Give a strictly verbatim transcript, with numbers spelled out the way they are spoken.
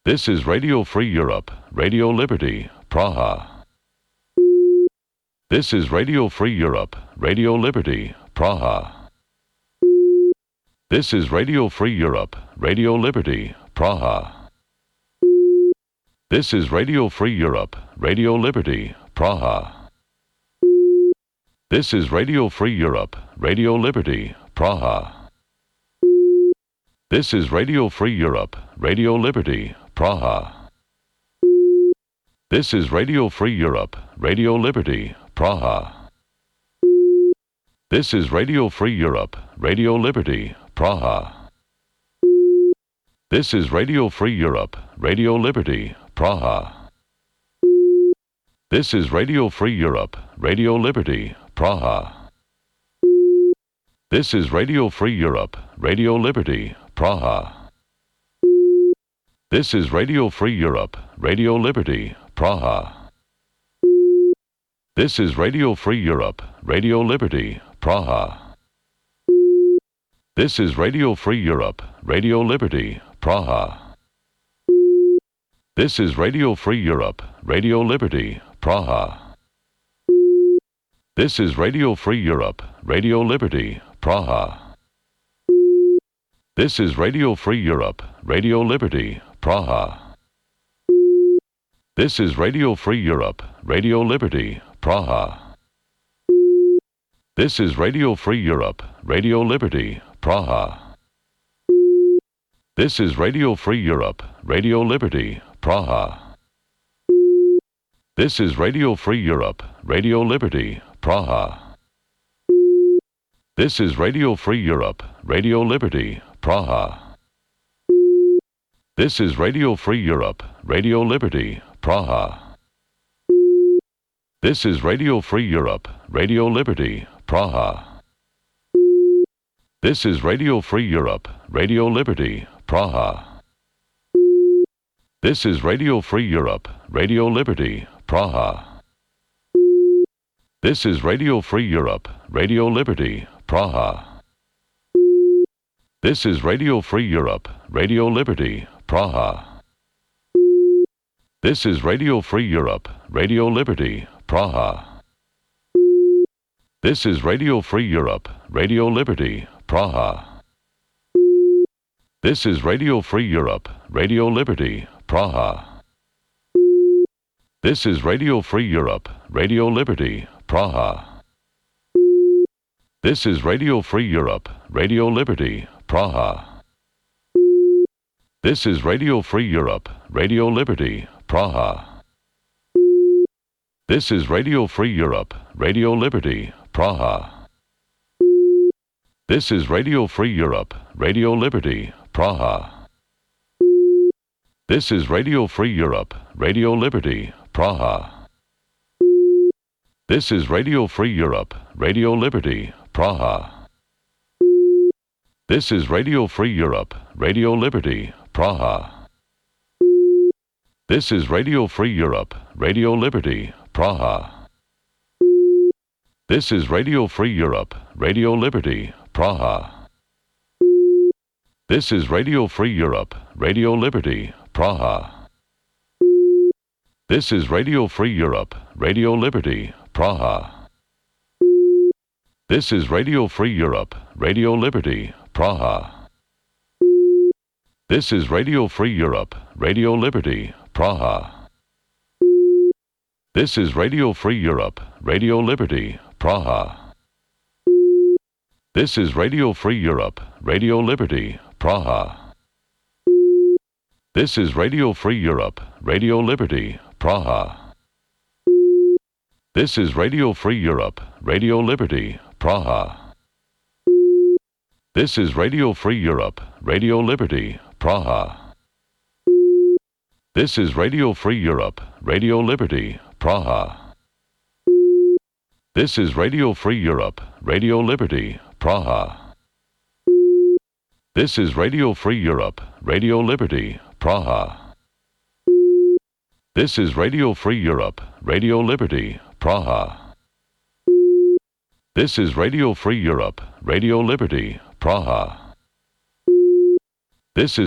This is Radio Free Europe, Radio Liberty, Praha. This is Radio Free Europe, Radio Liberty, Praha. This is Radio Free Europe, Radio Liberty, Praha. This is Radio Free Europe, Radio Liberty, Praha. This is Radio Free Europe, Radio Liberty, Praha. This is Radio Free Europe, Radio Liberty, Praha. This is Radio Free Europe, Radio Liberty, Praha. This is Radio Free Europe, Radio Liberty, Praha. This is Radio Free Europe, Radio Liberty, Praha. This is Radio Free Europe, Radio Liberty, Praha. This is Radio Free Europe, Radio Liberty, Praha. This is Radio Free Europe, Radio Liberty, Praha. This is Radio Free Europe, Radio Liberty, Praha. This is Radio Free Europe, Radio Liberty, Praha. This is Radio Free Europe, Radio Liberty, Praha. This is Radio Free Europe, Radio Liberty, Praha. This is Radio Free Europe, Radio Liberty, Praha. This is Radio Free Europe, Radio Liberty, Praha. This is Radio Free Europe, Radio Liberty, Praha. This is Radio Free Europe, Radio Liberty, Praha. This is Radio Free Europe, Radio Liberty, Praha. This is Radio Free Europe, Radio Liberty, Praha. This is Radio Free Europe, Radio Liberty, Praha. This is Radio Free Europe, Radio Liberty, Praha. This is Radio Free Europe, Radio Liberty, Praha. This is Radio Free Europe, Radio Liberty, Praha. This is Radio Free Europe, Radio Liberty, Praha. This is Radio Free Europe, Radio Liberty, Praha. This is Radio Free Europe, Radio Liberty, Praha. This is Radio Free Europe, Radio Liberty, Praha. This is Radio Free Europe, Radio Liberty, Praha. This is Radio Free Europe, Radio Liberty, Praha. This is Radio Free Europe, Radio Liberty, Praha. This is Radio Free Europe, Radio Liberty, Praha. This is Radio Free Europe, Radio Liberty, Praha. This is Radio Free Europe, Radio Liberty, Praha. This is Radio Free Europe, Radio Liberty, Praha. This is Radio Free Europe, Radio Liberty, Praha. This is Radio Free Europe, Radio Liberty, Praha. This is Radio Free Europe, Radio Liberty, Praha. This is Radio Free Europe, Radio Liberty, Praha. This is Radio Free Europe, Radio Liberty, Praha. This is Radio Free Europe, Radio Liberty, Praha. This is Radio Free Europe, Radio Liberty, Praha. This is Radio Free Europe, Radio Liberty, Praha. This is Radio Free Europe, Radio Liberty, Praha. This is Radio Free Europe, Radio Liberty, Praha. This is Radio Free Europe, Radio Liberty, Praha. This is Radio Free Europe, Radio Liberty, Praha. This is Radio Free Europe, Radio Liberty, Praha. This is Radio Free Europe, Radio Liberty, Praha. This is Radio Free Europe, Radio Liberty, Praha. This is Radio Free Europe, Radio Liberty, Praha. This is Radio Free Europe, Radio Liberty, Praha. This is Radio Free Europe, Radio Liberty, Praha. This is